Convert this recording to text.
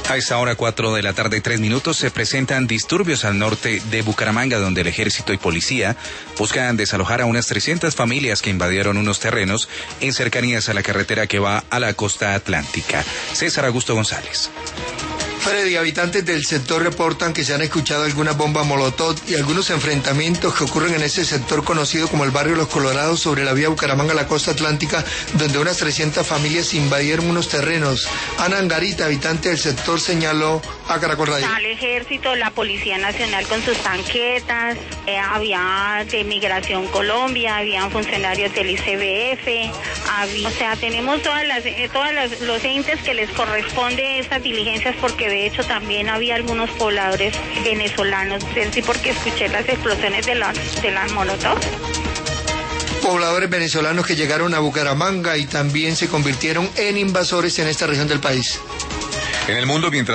A esta hora, 4 de la tarde, 3 minutos, se presentan disturbios al norte de Bucaramanga, donde el ejército y policía buscan desalojar a unas 300 familias que invadieron unos terrenos en cercanías a la carretera que va a la costa atlántica. César Augusto González. Freddy, habitantes del sector reportan que se han escuchado algunas bombas molotov y algunos enfrentamientos que ocurren en ese sector conocido como el barrio Los Colorados sobre la vía Bucaramanga a la costa atlántica, donde unas 300 familias invadieron unos terrenos. Ana Angarita, habitante del sector, señaló a Caracol Radio. Al ejército, la Policía Nacional con sus tanquetas, había de Migración Colombia, habían funcionarios del ICBF, tenemos los entes que les corresponde estas diligencias, porque de hecho también había algunos pobladores venezolanos, sí, porque escuché las explosiones de las molotov. Pobladores venezolanos que llegaron a Bucaramanga y también se convirtieron en invasores en esta región del país. En el mundo, mientras